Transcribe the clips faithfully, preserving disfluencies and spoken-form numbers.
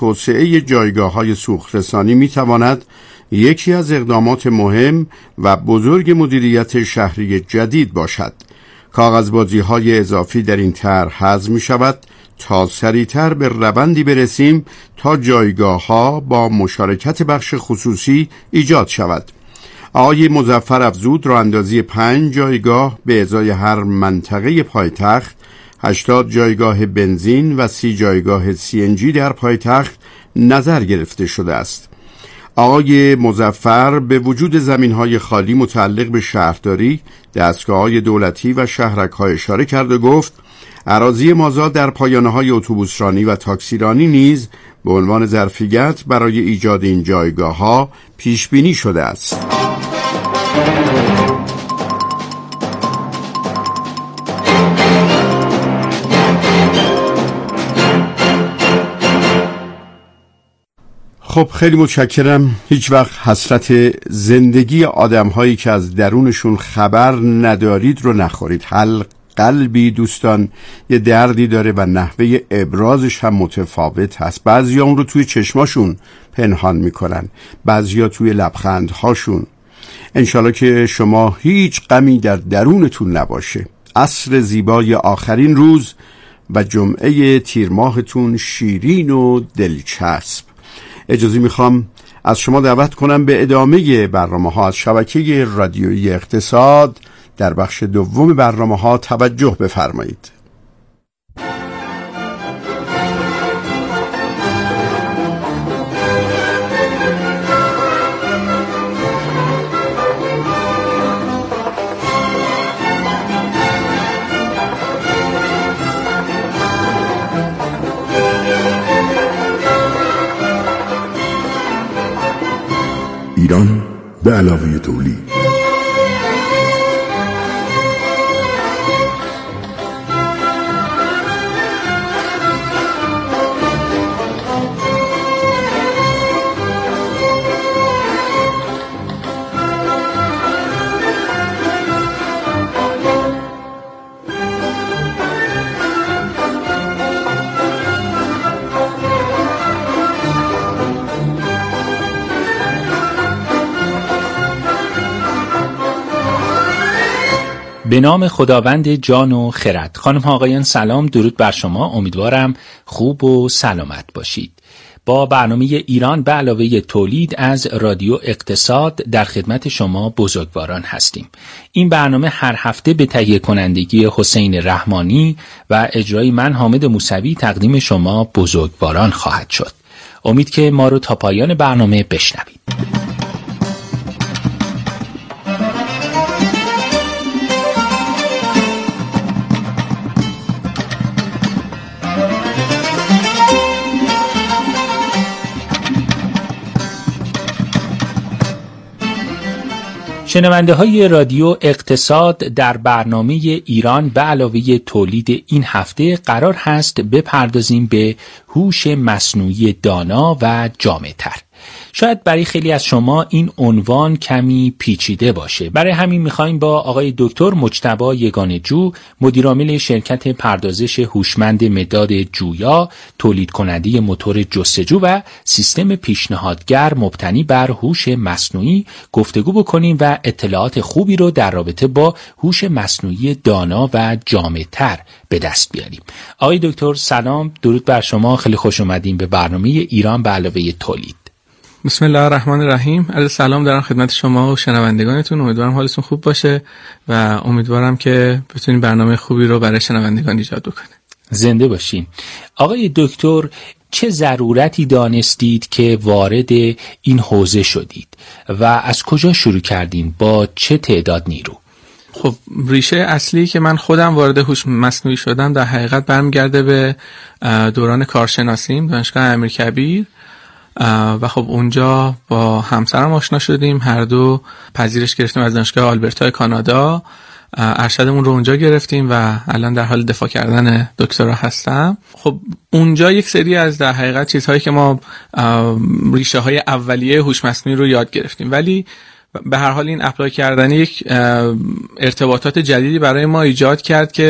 توسعه جایگاه‌های سوخت‌رسانی می‌تواند یکی از اقدامات مهم و بزرگ مدیریت شهری جدید باشد. کاغذبازی‌های اضافی در این طرح حذف می‌شود تا سریعتر به روندی برسیم تا جایگاه‌ها با مشارکت بخش خصوصی ایجاد شود. آقای مظفر افزود راه اندازی پنج جایگاه به ازای هر منطقه پایتخت، هشتاد جایگاه بنزین و سی جایگاه سی ان جی در پایتخت نظر گرفته شده است. آقای مظفر به وجود زمین‌های خالی متعلق به شهرداری، دستگاه‌های دولتی و شهرک‌ها اشاره کرد و گفت اراضی مازاد در پایانه‌های اتوبوسرانی و تاکسیرانی نیز به عنوان ظرفیت برای ایجاد این جایگاه‌ها پیش بینی شده است. خب خیلی متشکرم. هیچ وقت حسرت زندگی آدم‌هایی که از درونشون خبر ندارید رو نخورید. هر قلبی دوستان یه دردی داره و نحوه ابرازش هم متفاوت هست. بعضیا اون رو توی چشماشون پنهان میکنن، بعضیا توی لبخندهاشون. انشالله که شما هیچ غمی در درونتون نباشه. عصر زیبای آخرین روز و جمعه تیر ماهتون شیرین و دلچسب. اجازه میخوام از شما دعوت کنم به ادامه برنامه ها از شبکه رادیویی اقتصاد در بخش دوم برنامه ها توجه بفرمایید. ایران به علاوه تولید. به نام خداوند جان و خرد. خانم ها آقایان سلام، درود بر شما. امیدوارم خوب و سلامت باشید. با برنامه ایران به علاوه تولید از رادیو اقتصاد در خدمت شما بزرگواران هستیم. این برنامه هر هفته به تهیه کنندگی حسین رحمانی و اجرای من حامد موسوی تقدیم شما بزرگواران خواهد شد. امید که ما رو تا پایان برنامه بشنوید. شنونده های رادیو اقتصاد، در برنامه ایران به علاوه تولید این هفته قرار هست بپردازیم به هوش مصنوعی دانا و جامع‌تر. شاید برای خیلی از شما این عنوان کمی پیچیده باشه. برای همین میخوایم با آقای دکتر مجتبی یگانه‌جو، مدیرعامل شرکت پردازش هوشمند مداد جویا، تولید کننده موتور جستجو و سیستم پیشنهادگر مبتنی بر هوش مصنوعی گفتگو بکنیم و اطلاعات خوبی رو در رابطه با هوش مصنوعی دانا و جامع‌تر به دست بیاریم. آقای دکتر سلام، درود بر شما. خیلی خوش اومدین به برنامه ایران به علاوه تولید. بسم الله الرحمن الرحیم. عرض سلام دارم خدمت شما و شنوندگانتون. امیدوارم حالتون خوب باشه و امیدوارم که بتونیم برنامه خوبی رو برای شنوندگان ایجاد بکنیم. زنده باشین. آقای دکتر، چه ضرورتی دانستید که وارد این حوزه شدید و از کجا شروع کردین؟ با چه تعداد نیرو؟ خب ریشه اصلی که من خودم وارد هوش مصنوعی شدم در حقیقت برمیگرده به دوران کارشناسیم دانشگاه امیرکبیر و خب اونجا با همسرم آشنا شدیم. هر دو پذیرش گرفتیم از دانشگاه آلبرتای کانادا. ارشدمون رو اونجا گرفتیم و الان در حال دفاع کردن دکترا هستم. خب اونجا یک سری از در حقیقت چیزهایی که ما ریشه های اولیه هوش مصنوعی رو یاد گرفتیم، ولی به هر حال این اپلای کردن یک ارتباطات جدیدی برای ما ایجاد کرد که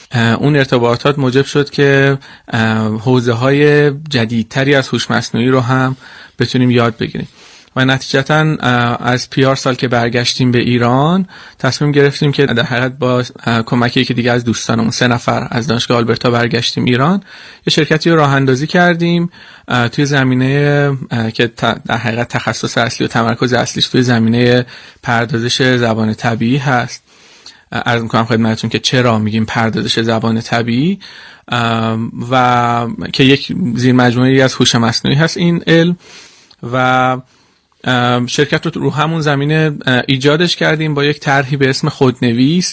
اون ارتباطات موجب شد که حوزه های جدیدتری از هوش مصنوعی رو هم بتونیم یاد بگیریم و نتیجتاً از پیار سال که برگشتیم به ایران تصمیم گرفتیم که در حقیقت با کمکی که دیگه از دوستانمون سه نفر از دانشگاه آلبرتا برگشتیم ایران، یه شرکتی رو راه اندازی کردیم توی زمینه که در حقیقت تخصص اصلی و تمرکز اصلیش توی زمینه پردازش زبان طبیعی هست. عرض میکنم خدمتتون که چرا میگیم پردازش زبان طبیعی و که یک زیر مجموعه‌ای از هوش مصنوعی هست این علم، و شرکت رو رو همون زمینه ایجادش کردیم با یک طرحی به اسم خودنویس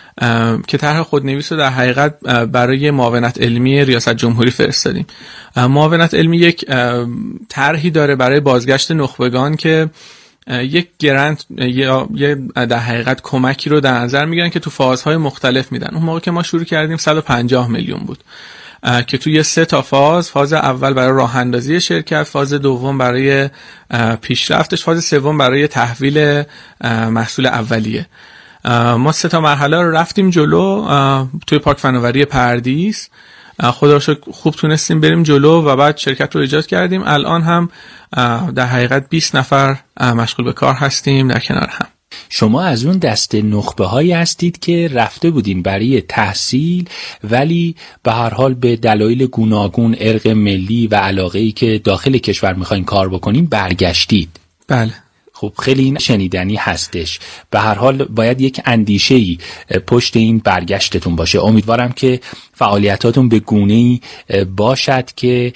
که طرح خودنویس رو در حقیقت برای معاونت علمی ریاست جمهوری فرستادیم. معاونت علمی یک طرحی داره برای بازگشت نخبگان که یک گرانت یا یه در حقیقت کمکی رو در نظر میگیرن که تو فازهای مختلف میدن. اون موقع که ما شروع کردیم صد و پنجاه میلیون بود که توی سه تا فاز، فاز اول برای راه اندازی شرکت، فاز دوم برای پیشرفتش، فاز سوم برای تحویل محصول اولیه. ما سه تا مرحله رو رفتیم جلو توی پارک فناوری پردیس، خدا رو شکر خوب تونستیم بریم جلو و بعد شرکت رو ایجاد کردیم. الان هم در حقیقت بیست نفر مشغول به کار هستیم در کنار هم. شما از اون دسته نخبه هایی هستید که رفته بودین برای تحصیل ولی به هر حال به دلایل گوناگون، ارق ملی و علاقه‌ای که داخل کشور میخواین کار بکنین برگشتید. بله. خب خیلی شنیدنی هستش. به هر حال باید یک اندیشه‌ای پشت این برگشتتون باشه. امیدوارم که فعالیتاتون به گونه‌ای باشد که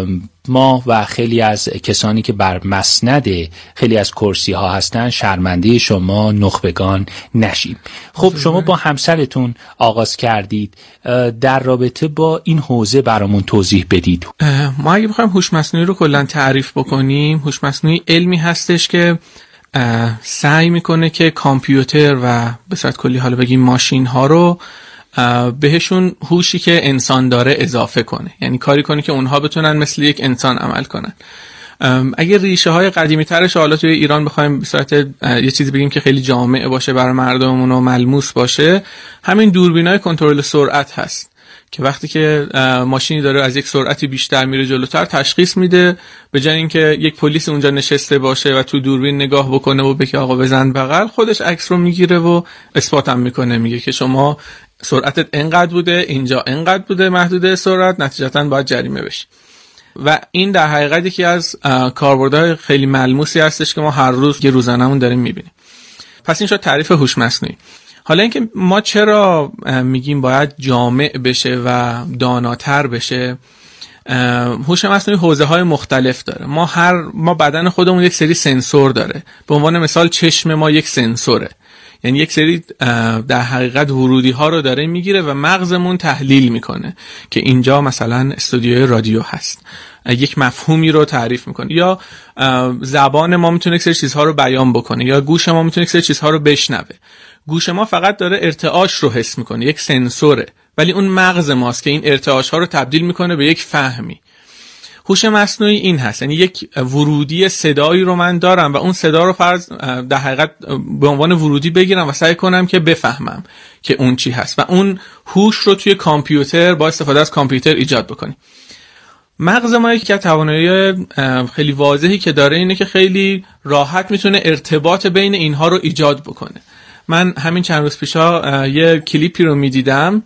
ما و خیلی از کسانی که بر مسند خیلی از کرسی ها هستن شرمنده شما نخبگان نشیم. خب شما با همسرتون آغاز کردید، در رابطه با این حوزه برامون توضیح بدید. ما اگه بخوایم هوش مصنوعی رو کلا تعریف بکنیم، هوش مصنوعی علمی هستش که سعی میکنه که کامپیوتر و به صورت کلی حالا بگیم ماشین ها رو بهشون هوشی که انسان داره اضافه کنه، یعنی کاری کنه که اونها بتونن مثل یک انسان عمل کنن. اگه ریشه های قدیمی ترش حالا توی ایران بخوایم به صورت یه چیزی بگیم که خیلی جامع باشه برای مردممون و ملموس باشه، همین دوربینای کنترل سرعت هست که وقتی که ماشینی داره از یک سرعتی بیشتر میره جلوتر تشخیص میده، به جای اینکه یک پلیس اونجا نشسته باشه و تو دوربین نگاه بکنه و بگه آقا بزن بغل، خودش عکس رو میگیره و اثبات هم میکنه، میگه که شما سرعتت اینقدر بوده، اینجا اینقدر بوده محدوده سرعت، نتیجتاً باید جریمه بشی. و این در حقیقت یکی از کاربردهای خیلی ملموسی هستش که ما هر روز یه روزانه‌مون داریم میبینیم. پس این شد تعریف هوش مصنوعی. حالا اینکه ما چرا میگیم باید جامع بشه و داناتر بشه، هوش مصنوعی حوزه های مختلف داره. ما هر ما بدن خودمون یک سری سنسور داره. به عنوان مثال چشم ما یک سنسوره، یعنی یک سری در حقیقت ورودی ها رو داره میگیره و مغزمون تحلیل میکنه که اینجا مثلا استودیوی رادیو هست، یک مفهومی رو تعریف میکنه، یا زبان ما میتونه یک سری چیزها رو بیان بکنه، یا گوش ما میتونه یک سری چیزها رو بشنوه. گوش ما فقط داره ارتعاش رو حس میکنه، یک سنسوره، ولی اون مغز ماست که این ارتعاش ها رو تبدیل میکنه به یک فهمی. هوش مصنوعی این هست، یعنی یک ورودی صدایی رو من دارم و اون صدا رو فرض در حقیقت به عنوان ورودی بگیرم و سعی کنم که بفهمم که اون چی هست و اون هوش رو توی کامپیوتر با استفاده از کامپیوتر ایجاد بکنیم. مغز ما یکی از توانایی خیلی واضحی که داره اینه که خیلی راحت میتونه ارتباط بین اینها رو ایجاد بکنه. من همین چند روز پیشا یه کلیپی رو میدیدم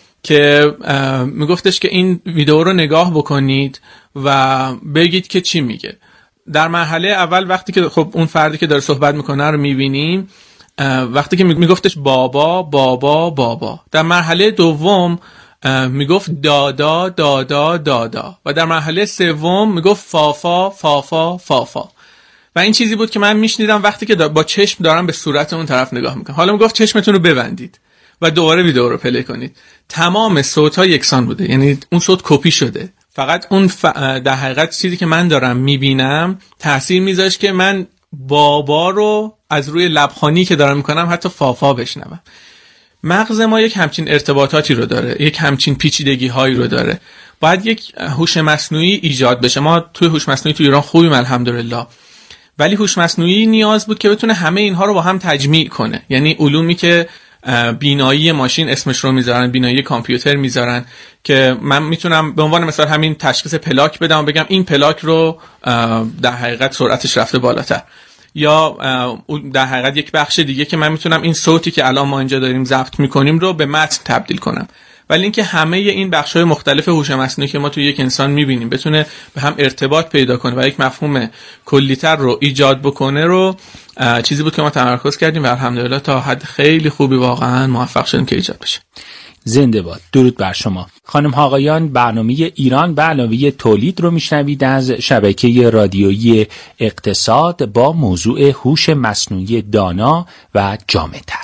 که میگفتش که این ویدیو رو نگاه بکنید و بگید که چی میگه. در مرحله اول وقتی که خب اون فردی که داره صحبت میکنه رو میبینیم، وقتی که میگفتش بابا بابا بابا، در مرحله دوم میگفت دادا دادا دادا و در مرحله سوم میگفت فافا فافا فافا. و این چیزی بود که من میشنیدم وقتی که با چشم دارم به صورت اون طرف نگاه میکنم. حالا میگفت چشمتون رو ببندید و دوباره ویدیو رو پلی کنید. تمام صوت‌ها یکسان بوده، یعنی اون صوت کپی شده، فقط اون ف... در حقیقت چیزی که من دارم میبینم تأثیر میذاشت که من بابا رو از روی لبخانی که دارم میکنم حتی فافا بشنوم. مغز ما یک همچین ارتباطاتی رو داره، یک همچین پیچیدگی هایی رو داره. باید یک هوش مصنوعی ایجاد بشه. ما توی هوش مصنوعی تو ایران خوبیم الحمدلله، ولی هوش مصنوعی نیاز بود که بتونه همه اینها رو با هم تجمیع کنه، یعنی علومی که بینایی ماشین اسمش رو میذارن، بینایی کامپیوتر میذارن، که من میتونم به عنوان مثال همین تشخیص پلاک بدم و بگم این پلاک رو در حقیقت سرعتش رفته بالاتر. یا در حقیقت یک بخش دیگه که من میتونم این صوتی که الان ما اینجا داریم ضبط میکنیم رو به متن تبدیل کنم. ولی اینکه همه این بخش‌های مختلف هوش مصنوعی که ما توی یک انسان می‌بینیم بتونه به هم ارتباط پیدا کنه و یک مفهوم کلی‌تر رو ایجاد بکنه رو چیزی بود که ما تمرکز کردیم و الحمدلله تا حد خیلی خوبی واقعا موفق شدیم که ایجاد بشه. زنده باد. درود بر شما. خانم ها آقایان، برنامه ایران به علاوه تولید رو میشنوید از شبکه رادیویی اقتصاد با موضوع هوش مصنوعی دانا و جامع‌تر.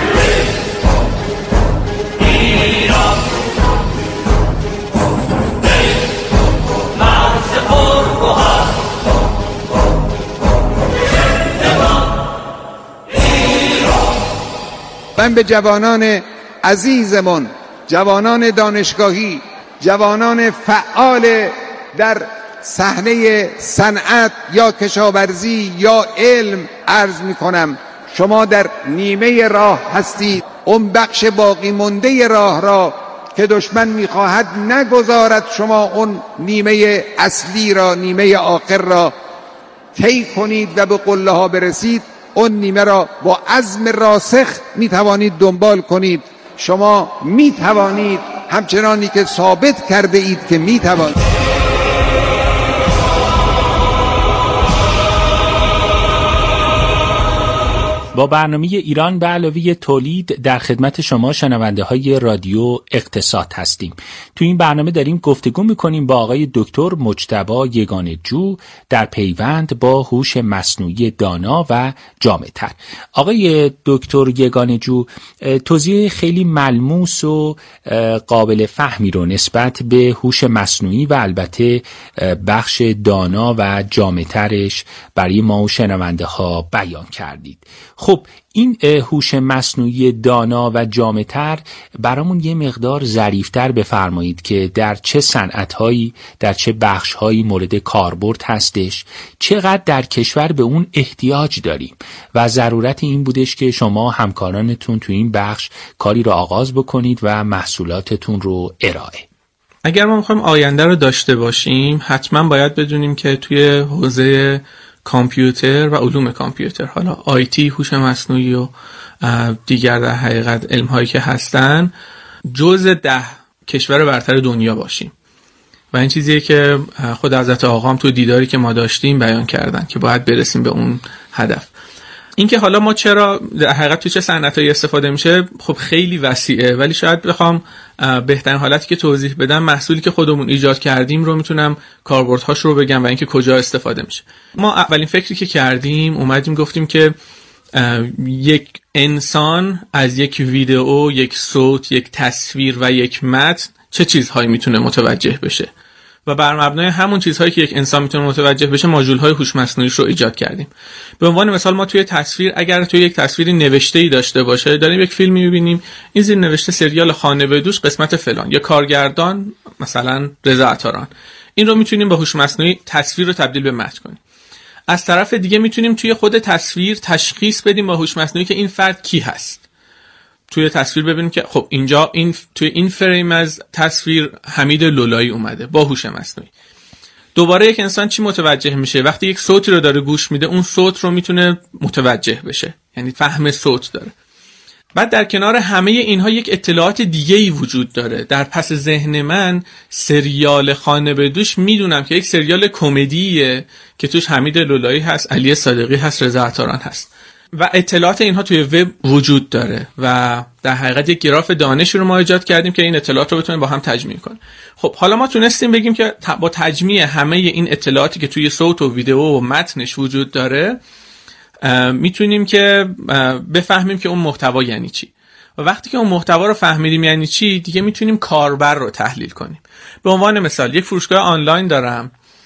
من به جوانان عزیزمون، جوانان دانشگاهی، جوانان فعال در صحنه صنعت یا کشاورزی یا علم عرض می کنم شما در نیمه راه هستید. اون بخش باقی مونده راه را که دشمن می‌خواهد نگذارد شما اون نیمه اصلی را، نیمه آخر را طی کنید و به قله ها برسید، اون نیمه را با عزم راسخ میتوانید دنبال کنید. شما میتوانید، همچنانی که ثابت کرده اید که میتوانید. با برنامه ایران به علاوه تولید در خدمت شما شنونده های رادیو اقتصاد هستیم. تو این برنامه داریم گفتگو میکنیم با آقای دکتر مجتبی یگانه‌جو در پیوند با هوش مصنوعی دانا و جامع‌تر. آقای دکتر یگانه‌جو، توضیح خیلی ملموس و قابل فهمی رو نسبت به هوش مصنوعی و البته بخش دانا و جامع‌ترش برای ما و شنونده ها بیان کردید. خب این هوش مصنوعی دانا و جامع‌تر برامون یه مقدار ظریف‌تر بفرمایید که در چه صنعت‌هایی، در چه بخش‌هایی مورد کاربرد هستش، چقدر در کشور به اون احتیاج داریم و ضرورت این بودش که شما همکارانتون تو این بخش کاری رو آغاز بکنید و محصولاتتون رو ارائه. اگر ما می‌خوایم آینده رو داشته باشیم حتما باید بدونیم که توی حوزه کامپیوتر و علوم کامپیوتر، حالا آیتی، هوش مصنوعی و دیگر در حقیقت علم‌هایی که هستن، جزء ده کشور برتر دنیا باشیم. و این چیزیه که خود حضرت آقا هم تو دیداری که ما داشتیم بیان کردن که باید برسیم به اون هدف. اینکه حالا ما چرا در حقیقت تو چه صنعتایی استفاده میشه خب خیلی وسیعه، ولی شاید بخوام بهترین حالتی که توضیح بدم محصولی که خودمون ایجاد کردیم رو میتونم کاربردهاش رو بگم و اینکه کجا استفاده میشه. ما اولین فکری که کردیم اومدیم گفتیم که یک انسان از یک ویدئو، یک صوت، یک تصویر و یک متن چه چیزهایی میتونه متوجه بشه و بر مبنای همون چیزهایی که یک انسان میتونه متوجه بشه ماژول‌های هوش مصنوعی رو ایجاد کردیم. به عنوان مثال ما توی تصویر، اگر توی یک تصویری نوشته‌ای داشته باشه، داریم یک فیلمی می‌بینیم، این زیر نوشته سریال خانه به دوش قسمت فلان، یا کارگردان مثلا رضا عطاران، این رو میتونیم با هوش مصنوعی تصویر رو تبدیل به متن کنیم. از طرف دیگه میتونیم توی خود تصویر تشخیص بدیم با هوش مصنوعی که این فرد کی هست. توی تصویر ببینیم که خب اینجا این توی این فریم از تصویر حمید لولایی اومده با هوش مصنوعی. دوباره یک انسان چی متوجه میشه؟ وقتی یک صوتی رو داره گوش میده، اون صوت رو میتونه متوجه بشه، یعنی فهم صوت داره. بعد در کنار همه اینها یک اطلاعات دیگه‌ای وجود داره. در پس ذهن من سریال خانه به دوش میدونم که یک سریال کمدیه که توش حمید لولایی هست، علی صادقی هست، رضا عطاران هست و اطلاعات اینها توی وب وجود داره و در حقیقت یک گراف دانشی رو ما ایجاد کردیم که این اطلاعات رو بتونه با هم تجمیع کنه. خب حالا ما تونستیم بگیم که با تجمیع همه این اطلاعاتی که توی صوت و ویدیو و متنش وجود داره میتونیم که بفهمیم که اون محتوا یعنی چی. و وقتی که اون محتوا رو فهمیدیم یعنی چی، دیگه میتونیم کاربر رو تحلیل کنیم. به عنوان مثال یک فروشگاه آنلاین دارم،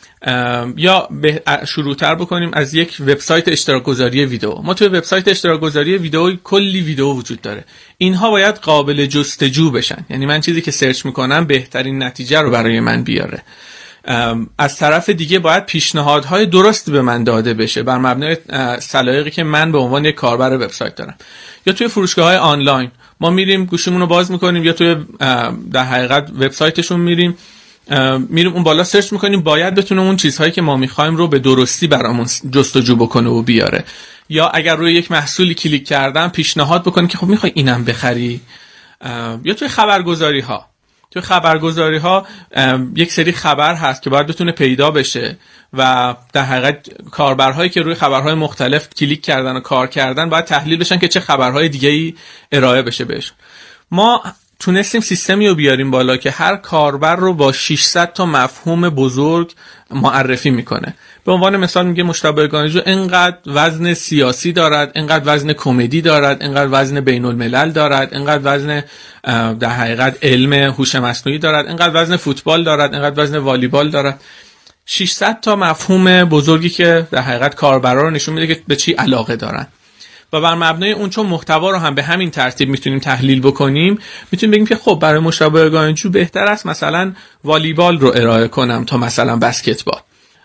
یا شروع‌تر بکنیم از یک وبسایت اشتراک گذاری ویدیو. ما توی وبسایت اشتراک گذاری ویدیو کلی ویدیو وجود داره. اینها باید قابل جستجو بشن، یعنی من چیزی که سرچ میکنم بهترین نتیجه رو برای من بیاره. از طرف دیگه باید پیشنهادهای درست به من داده بشه بر مبنای سلایقی که من به عنوان یک کاربر وبسایت دارم. یا توی فروشگاه‌های آنلاین ما میریم گوشیمون رو باز میکنیم یا توی در حقیقت وبسایتشون میریم میریم اون بالا سرچ میکنیم، باید بتونه اون چیزهایی که ما میخوایم رو به درستی برامون جستجو بکنه و بیاره. یا اگر روی یک محصولی کلیک کردم پیشنهاد بکنه که خب میخوای اینم بخری. یا توی خبرگزاری ها توی خبرگزاری ها یک سری خبر هست که باید بتونه پیدا بشه و در حقیقت کاربرهایی که روی خبرهای مختلف کلیک کردن و کار کردن باید تحلیل بشن که چه خبرهای دیگه‌ای ارائه بشه بهشون. ما تونستیم سیستمی رو بیاریم بالا که هر کاربر رو با ششصد تا مفهوم بزرگ معرفی میکنه. به عنوان مثال میگه مجتبی یگانجو اینقدر وزن سیاسی دارد، اینقدر وزن کمدی دارد، اینقدر وزن بین الملل دارد، اینقدر وزن در حقیقت علم هوش مصنوعی دارد، اینقدر وزن فوتبال دارد، اینقدر وزن والیبال دارد. ششصد تا مفهوم بزرگی که در حقیقت کاربرا رو نشون میده که به چی علاقه دارن. و بر مبنای اون چون محتوا رو هم به همین ترتیب میتونیم تحلیل بکنیم، میتونیم بگیم که خب برای مجتبی یگانجو بهتر است مثلا والیبال رو ارائه کنم تا مثلا بسکتبال.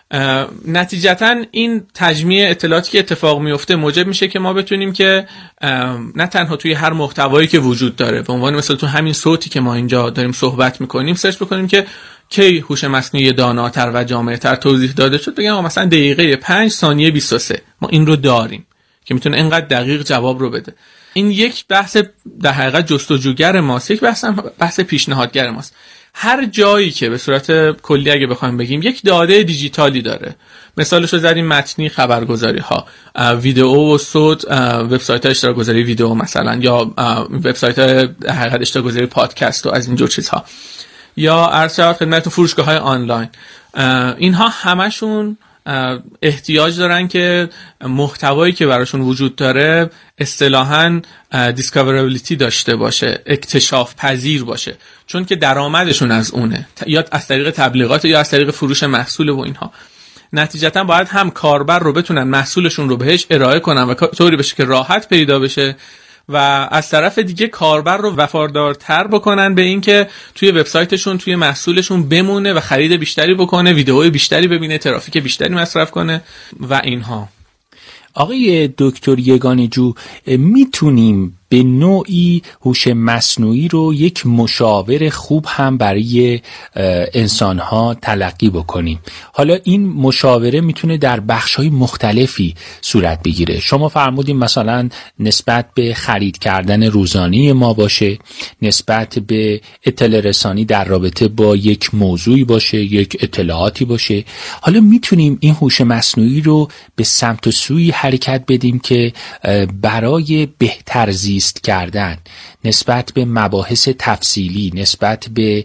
نتیجتا این تجمیع اطلاعاتی که اتفاق میفته موجب میشه که ما بتونیم که نه تنها توی هر محتوایی که وجود داره، به عنوان مثلا تو همین صوتی که ما اینجا داریم صحبت میکنیم سرچ بکنیم که کی هوش مصنوعی داناتر و جامع‌تر توضیح داده شد، بگم مثلا دقیقه پنج ثانیه بیست و سه ما این رو داریم که میتونه اینقدر دقیق جواب رو بده. این یک بحث در حقیقت جستجوگر ماست، یک بحث بحث پیشنهادگر ماست. هر جایی که به صورت کلی اگه بخوایم بگیم یک داده دیجیتالی داره، مثالش رو زدیم متنی خبرگزاری ها، ویدئو و صوت، وبسایت های اشتراک گذاری ویدئو مثلا، یا وبسایت های در حقیقت اشتراک گذاری پادکست و از اینجور چیزها، یا عرض شود خدمت فروشگاه های آنلاین. اینها همشون احتیاج دارن که محتوایی که براشون وجود داره اصطلاحاً دیسکاورابیلیتی داشته باشه، اکتشاف پذیر باشه، چون که درآمدشون از اونه، یا از طریق تبلیغات یا از طریق فروش محصول و اینها. نتیجتا باید هم کاربر رو بتونن محصولشون رو بهش ارائه کنن و طوری بشه که راحت پیدا بشه، و از طرف دیگه کاربر رو وفادارتر بکنن به این که توی وبسایتشون توی محصولشون بمونه و خرید بیشتری بکنه، ویدئوی بیشتری ببینه، ترافیک بیشتری مصرف کنه و اینها. آقای دکتر یگانجو، میتونیم به نوعی هوش مصنوعی رو یک مشاور خوب هم برای انسانها تلقی بکنیم؟ حالا این مشاوره میتونه در بخش‌های مختلفی صورت بگیره. شما فرمودین مثلا نسبت به خرید کردن روزانه ما باشه، نسبت به اطلاع رسانی در رابطه با یک موضوعی باشه، یک اطلاعاتی باشه. حالا میتونیم این هوش مصنوعی رو به سمت و سوی حرکت بدیم که برای بهتر زیست کردن نسبت به مباحث تفصیلی، نسبت به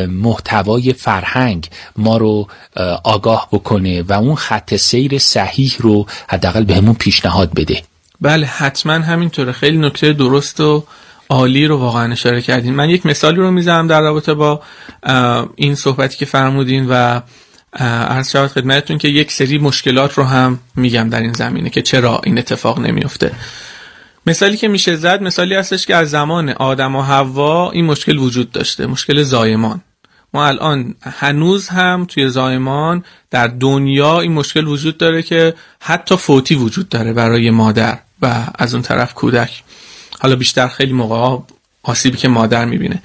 محتوای فرهنگ ما رو آگاه بکنه و اون خط سیر صحیح رو حداقل بهمون پیشنهاد بده. بله حتما همینطوره. خیلی نکته درست و عالی رو واقعا اشاره کردین. من یک مثالی رو میزنم در رابطه با این صحبتی که فرمودین و عرض شود خدمتتون که یک سری مشکلات رو هم میگم در این زمینه که چرا این اتفاق نمیفته. مثالی که میشه زد مثالی هستش که از زمان آدم و حوا این مشکل وجود داشته، مشکل زایمان. ما الان هنوز هم توی زایمان در دنیا این مشکل وجود داره که حتی فوتی وجود داره برای مادر و از اون طرف کودک. حالا بیشتر خیلی موقع آسیبی که مادر میبینه.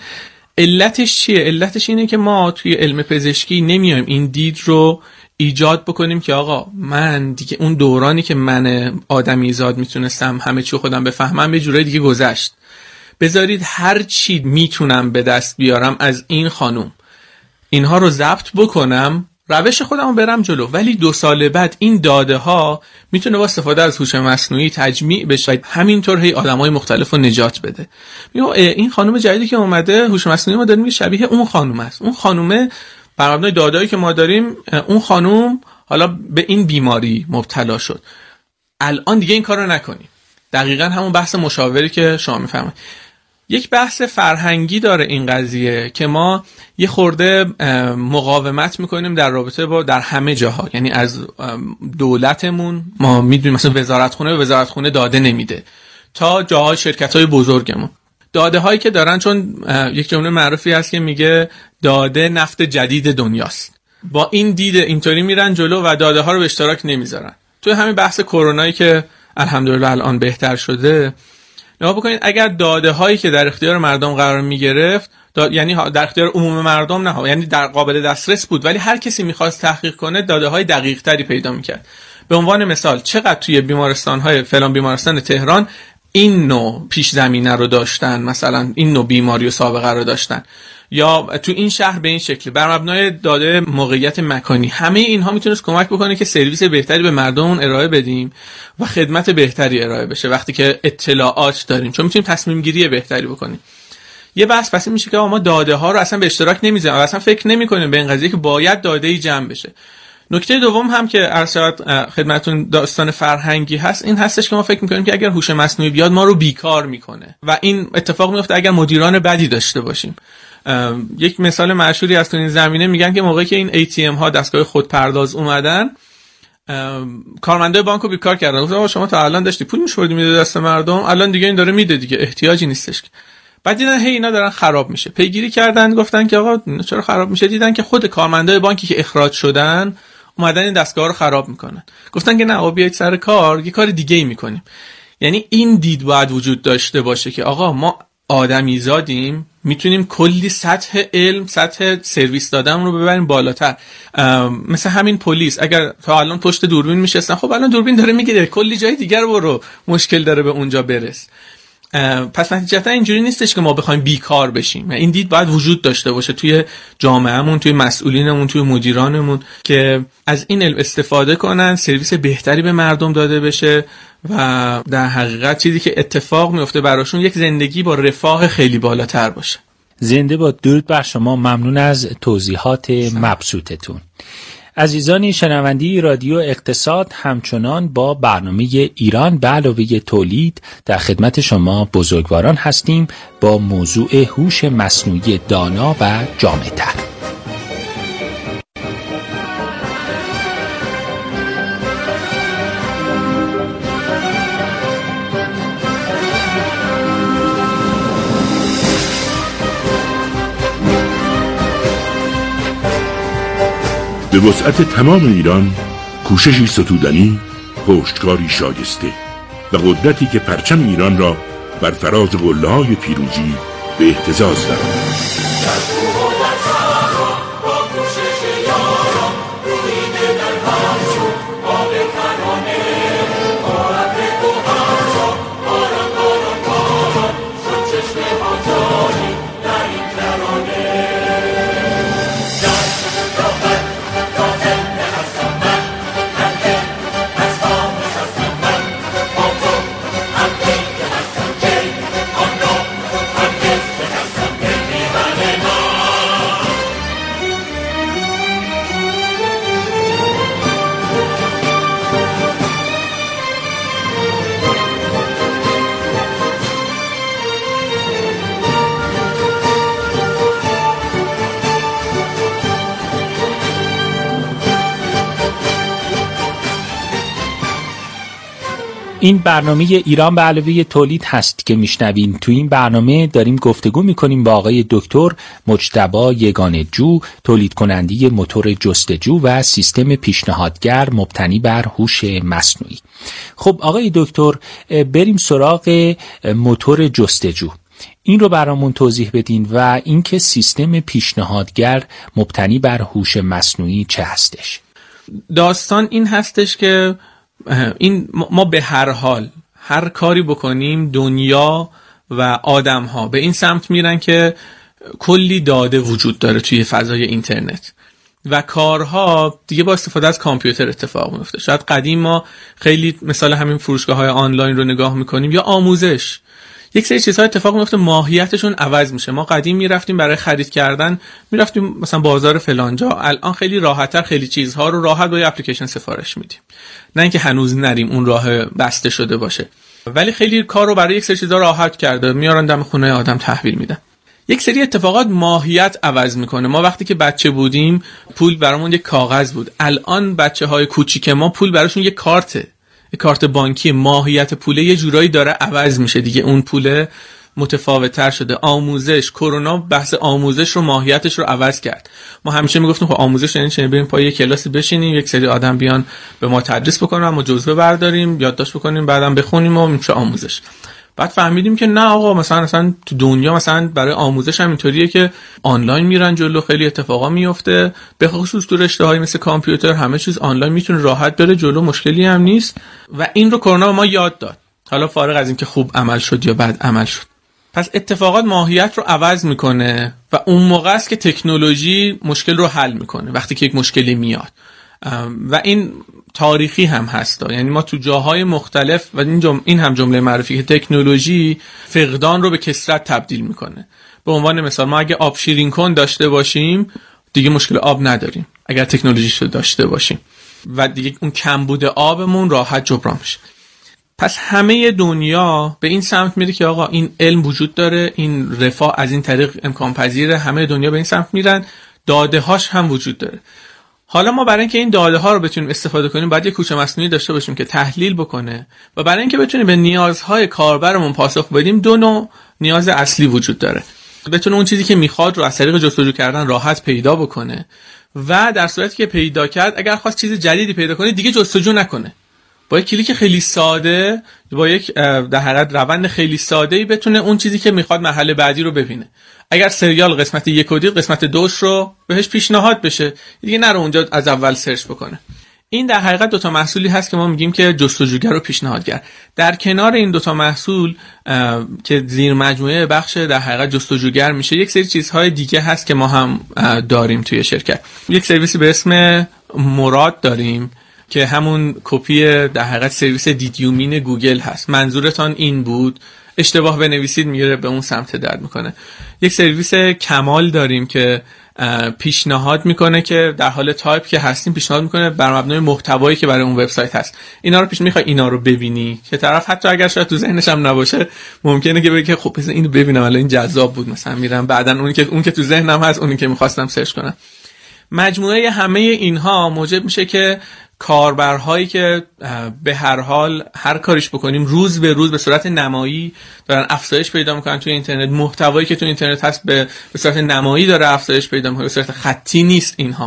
علتش چیه؟ علتش اینه که ما توی علم پزشکی نمیایم این دید رو ایجاد بکنیم که آقا من دیگه اون دورانی که من آدمی زاد میتونستم همه چی خودم بفهمم یه جورای دیگه گذشت. بذارید هر چی میتونم به دست بیارم از این خانوم اینها رو ضبط بکنم، روش خودم رو برم جلو، ولی دو سال بعد این داده ها میتونه با استفاده از هوش مصنوعی تجمیع بشه، همینطور هی آدمای مختلف رو نجات بده. میگم این خانم جدیدی که اومده هوش مصنوعی ما داریم شبیه اون خانم است. اون خانومه بر مبنای داده‌ای که ما داریم اون خانوم حالا به این بیماری مبتلا شد. الان دیگه این کارو نکنیم. دقیقاً همون بحث مشاوری که شما میفرمایید. یک بحث فرهنگی داره این قضیه که ما یه خورده مقاومت میکنیم در رابطه با در همه جاها، یعنی از دولتمون ما میدونیم مثلا وزارتخونه به وزارتخونه داده نمیده تا جاهای شرکت‌های بزرگمون داده هایی که دارن، چون یک جمله معروفی هست که میگه داده نفت جدید دنیاست. با این دید اینطوری میرن جلو و داده ها رو به اشتراک نمیذارن. توی همین بحث کرونایی که الحمدلله الان بهتر شده، نگاه بکنید اگر داده هایی که در اختیار مردم قرار میگرفت، یعنی در اختیار عموم مردم نه، یعنی در قابل دسترس بود، ولی هر کسی میخواست تحقیق کنه داده های دقیق تری پیدا میکرد. به عنوان مثال چقدر توی بیمارستان های فلان بیمارستان تهران این نوع پیش زمینه رو داشتن، مثلا این نوع بیماری و سابقه رو داشتن، یا تو این شهر به این شکل، بر مبنای داده موقعیت مکانی. همه اینها میتونه کمک بکنه که سرویس بهتری به مردم ارائه بدیم و خدمت بهتری ارائه بشه وقتی که اطلاعات داریم، چون میتونیم تصمیم گیری بهتری بکنیم. یه بحث پس میشه که ما داده ها رو اصلا به اشتراک نمیذاریم و اصلا فکر نمیکنیم به این قضیه که باید داده ای جمع بشه. نکته دوم هم که ارشاد خدمتون داستان فرهنگی هست، این هستش که ما فکر میکنیم که اگر هوش مصنوعی بیاد ما رو بیکار میکنه و این اتفاق میفته اگر مدیران بدی داشته باشیم. یک مثال مشهوری از تو این زمینه میگن که موقعی که این ای تی ام ها دستگاه خودپرداز اومدن، کارمندای بانکو بیکار کردن. گفتن شما تا الان داشتی پول می‌شوردی میده دست مردم، الان دیگه این داره میده دیگه، احتیاجی نیستش. بعد دیدن هی اینا دارن خراب میشه، پیگیری کردن، گفتن که آقا چرا خراب میشه؟ دیدن که خود کارمندای بانکی که اخراج شدن اومدن این دستگاه رو خراب میکنن. گفتن که نه آقا بیاید سر کار، یه کار دیگه ای میکنیم. یعنی این دید باید وجود داشته باشه که آقا ما آدمی زادیم، میتونیم کلی سطح علم، سطح سرویس دادن رو ببریم بالاتر. مثل همین پلیس، اگر تا الان پشت دوربین میشستن، خب الان دوربین داره میگیره کلی جای دیگر برو، مشکل داره به اونجا برس. پس نتیجتا اینجوری نیستش که ما بخوایم بیکار بشیم. این دید باید وجود داشته باشه توی جامعهمون، توی مسئولینمون، توی مدیرانمون، که از این علم استفاده کنن، سرویس بهتری به مردم داده بشه و در حقیقت چیزی که اتفاق میفته براشون یک زندگی با رفاه خیلی بالاتر باشه. زنده با درود بر شما. ممنون از توضیحات مبسوطتون. عزیزان شنوندی رادیو اقتصاد، همچنان با برنامه ایران به علاوه تولید در خدمت شما بزرگواران هستیم با موضوع هوش مصنوعی دانا و جامع‌تر. به وسعت تمام ایران کوششی ستودنی، پشتکاری شایسته و قدرتی که پرچم ایران را بر فراز قله‌های پیروزی به اهتزاز درآورد. این برنامه ایران به علاوه تولید هست که میشنوین. تو این برنامه داریم گفتگو میکنیم با آقای دکتر مجتبی یگانه جو، تولید کننده موتور جستجو و سیستم پیشنهادگر مبتنی بر هوش مصنوعی. خب آقای دکتر، بریم سراغ موتور جستجو. این رو برامون توضیح بدین و اینکه سیستم پیشنهادگر مبتنی بر هوش مصنوعی چه هستش؟ داستان این هستش که این ما به هر حال هر کاری بکنیم دنیا و آدم ها به این سمت میرن که کلی داده وجود داره توی فضای اینترنت و کارها دیگه با استفاده از کامپیوتر اتفاق میفته. شاید قدیم ما خیلی مثال همین فروشگاه های آنلاین رو نگاه میکنیم یا آموزش، یک سری چیزها اتفاق میفته ماهیتشون عوض میشه. ما قدیم میرفتیم برای خرید کردن میرفتیم مثلا بازار فلانجا، الان خیلی راحت‌تر خیلی چیزها رو راحت با اپلیکیشن سفارش میدیم، نه اینکه هنوز نریم اون راه بسته شده باشه، ولی خیلی کار رو برای یک سری چیزا راحت کرده، میارن دم خونه آدم تحویل میدن. یک سری اتفاقات ماهیت عوض میکنه. ما وقتی که بچه بودیم پول برامون یک کاغذ بود، الان بچه‌های کوچیک ما پول براشون یک کارته، کارت بانکی. ماهیت پوله یه جورایی داره عوض میشه دیگه اون پوله متفاوت‌تر شده. آموزش، کرونا بحث آموزش رو ماهیتش رو عوض کرد. ما همیشه میگفتیم خب آموزش یعنی چه؟ بریم پای یک کلاسی بشینیم، یک سری آدم بیان به ما تدریس بکنن، ما جزوه برداریم، یادداشت بکنیم، بعدم بخونیم و میشه آموزش. بعد فهمیدیم که نه آقا، مثلا مثلا تو دنیا مثلا برای آموزش هم اینطوریه که آنلاین میرن جلو، خیلی اتفاقا میفته، به خصوص تو رشته‌های مثل کامپیوتر همه چیز آنلاین میتونه راحت بره جلو، مشکلی هم نیست و این رو کرونا ما یاد داد. حالا فارغ از اینکه خوب عمل شد یا بد عمل شد، پس اتفاقات ماهیت رو عوض میکنه و اون موقع است که تکنولوژی مشکل رو حل میکنه، وقتی که یک مشکلی میاد. و این تاریخی هم هست، یعنی ما تو جاهای مختلف و این, جم... این هم جمله معروفی که تکنولوژی فقدان رو به کثرت تبدیل میکنه. به عنوان مثال ما اگه آب شیرین کن داشته باشیم دیگه مشکل آب نداریم اگر تکنولوژیش رو داشته باشیم و دیگه اون کمبود آبمون راحت جبران میشه. پس همه دنیا به این سمت میره که آقا این علم وجود داره، این رفاه از این طریق امکان پذیره، همه دنیا به این سمت میرن، داده هاش هم وجود داره. حالا ما برای اینکه این داده ها رو بتونیم استفاده کنیم باید یک هوش مصنوعی داشته باشیم که تحلیل بکنه و برای اینکه بتونیم به نیازهای کاربرمون پاسخ بدیم دو نوع نیاز اصلی وجود داره. بتونه اون چیزی که میخواد رو از طریق جستجو کردن راحت پیدا بکنه و در صورتی که پیدا کرد اگر خواست چیز جدیدی پیدا کنه دیگه جستجو نکنه، با یک کلیک خیلی ساده، با یک در حقیقت روند خیلی ساده‌ای بتونه اون چیزی که میخواد مرحله بعدی رو ببینه. اگر سریال قسمت یک و دید قسمت دوش رو بهش پیشنهاد بشه دیگه نره اونجا از اول سرچ بکنه. این در حقیقت دوتا محصولی هست که ما میگیم که جستجوگر و پیشنهادگر. در کنار این دوتا محصول که زیر مجموعه بخش در حقیقت جستجوگر میشه، یک سری چیزهای دیگه هست که ما هم داریم توی شرکت. یک سرویسی به اسم مراد داریم که همون کپی در حقیقت سرویس دیدیومین گوگل هست. منظورتان این بود، اشتباه بنویسید میگیره به اون سمت درد میکنه. یک سرویس کمال داریم که پیشنهاد میکنه که در حال تایپ که هستیم پیشنهاد میکنه بر مبنای محتوایی که برای اون وبسایت هست اینا رو پیش میخوای اینا رو ببینی، که طرف حتی اگر شاید تو ذهنش هم نباشه ممکنه که بگه خب بذار اینو ببینم الان این جذاب بود، مثلا میرم بعدن اونی که اون که تو ذهنم هست اونی که میخواستم سرچ کنم. مجموعه همه اینها موجب میشه که کاربرهایی که به هر حال هر کاریش بکنیم روز به روز به صورت نمایی دارن افزایش پیدا میکنن توی اینترنت، محتوایی که توی اینترنت هست به به صورت نمایی داره افزایش پیدا میکنه، به صورت خطی نیست اینها.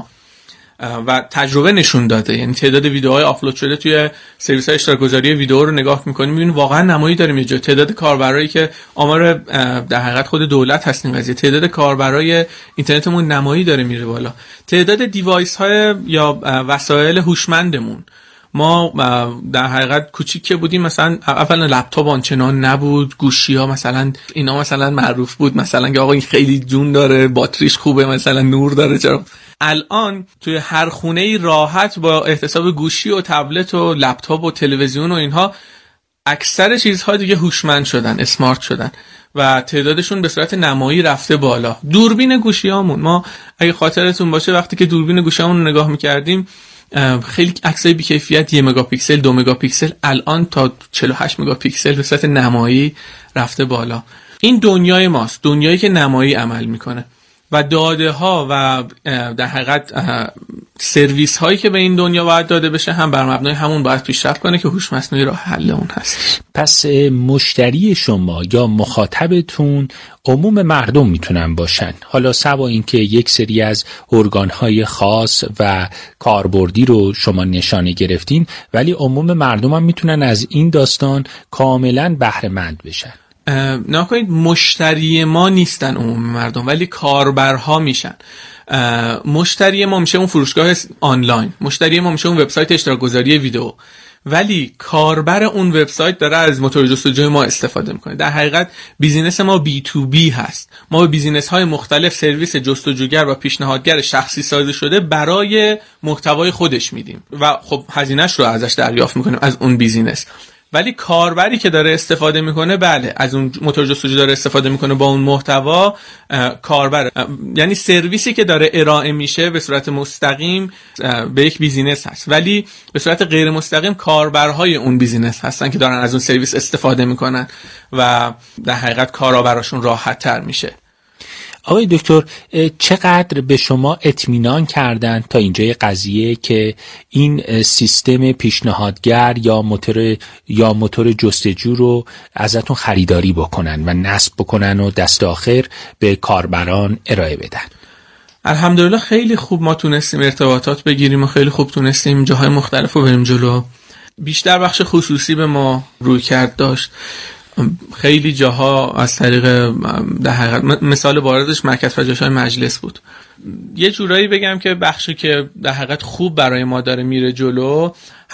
و تجربه نشون داده، یعنی تعداد ویدیوهای آپلود شده توی سرویس‌های اشتراک گذاری ویدیو رو نگاه می‌کنیم می‌بینیم واقعا نمایی داریم. یه جا تعداد کاربرایی که آمار در حقیقت خود دولت هست این قضیه، تعداد کاربرای اینترنتمون نمایی داره میره بالا. تعداد دیوایس‌های یا وسایل هوشمندمون، ما در حقیقت کوچیک که بودیم مثلا اولا لپتاپ آنچنان نبود، گوشی‌ها مثلا اینا مثلا معروف بود مثلا که آقا این خیلی جون داره، باتریش خوبه، مثلا نور داره. چرا الان توی هر خونه‌ای راحت با احتساب گوشی و تبلت و لپتاپ و تلویزیون و اینها اکثر چیزها دیگه هوشمند شدن، اسمارت شدن و تعدادشون به صورت نمایی رفته بالا. دوربین گوشیامون، ما اگه خاطرتون باشه وقتی که دوربین گوشیامون رو نگاه می‌کردیم خیلی عکسای بی‌کیفیت یک مگاپیکسل دو مگاپیکسل الان تا چهل و هشت مگاپیکسل به صورت نمایی رفته بالا. این دنیای ماست، دنیایی که نمایی عمل میکنه و داده ها و در حقیقت سرویس هایی که به این دنیا باید داده بشه هم بر مبنای همون باید پیشرفت کنه که هوش مصنوعی راه حل اون هست. پس مشتری شما یا مخاطبتون عموم مردم میتونن باشن، حالا سوا اینکه یک سری از ارگان‌های خاص و کاربردی رو شما نشانه گرفتین، ولی عموم مردم هم میتونن از این داستان کاملا بهره مند بشن. نکنید مشتری ما نیستن عموم مردم ولی کاربرها میشن. مشتری ما میشه اون فروشگاه آنلاین، مشتری ما میشه اون وبسایت اشتراک گذاری ویدیو، ولی کاربر اون وبسایت داره از موتور جستجوی ما استفاده میکنه. در حقیقت بیزینس ما بی تو بی هست، ما به بیزینس های مختلف سرویس جستجوگر و پیشنهادگر شخصی سازی شده برای محتوای خودش میدیم و خب هزینه‌اش رو ازش دریافت میکنیم از اون بیزینس. ولی کاربری که داره استفاده میکنه بله از اون موتور جستجو داره استفاده میکنه با اون محتوا، کاربر یعنی سرویسی که داره ارائه میشه به صورت مستقیم به یک بیزینس هست، ولی به صورت غیر مستقیم کاربرهای اون بیزینس هستن که دارن از اون سرویس استفاده میکنن و در حقیقت کارا براشون راحت تر میشه. آقای دکتر چقدر به اطمینان اطمینان کردن تا اینجای قضیه که این سیستم پیشنهادگر یا موتور یا موتور جستجو رو ازتون خریداری بکنن و نصب بکنن و دست آخر به کاربران ارائه بدن؟ الحمدلله خیلی خوب ما تونستیم ارتباطات بگیریم و خیلی خوب تونستیم جاهای مختلف رو بریم جلو. بیشتر بخش خصوصی به ما روی کرد داشت. خیلی جاها از طریق در حقیقت مثال باردش مرکز پژوهش‌های مجلس بود. یه جورایی بگم که بخشی که در حقیقت خوب برای ما داره میره جلو